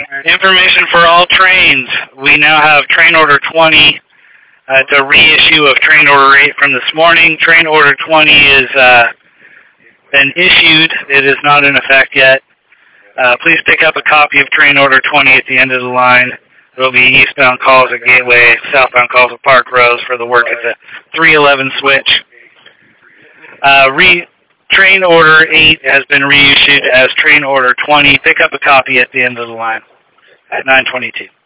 Information for all trains. We now have train order 20. It's a reissue of train order 8 from this morning. Train order 20 is been issued. It is not in effect yet. Please pick up a copy of train order 20 at the end of the line. There will be eastbound calls at Gateway, southbound calls at Park Rose for the work at the 311 switch. Train order 8 has been reissued as train order 20. Pick up a copy at the end of the line at 9:22.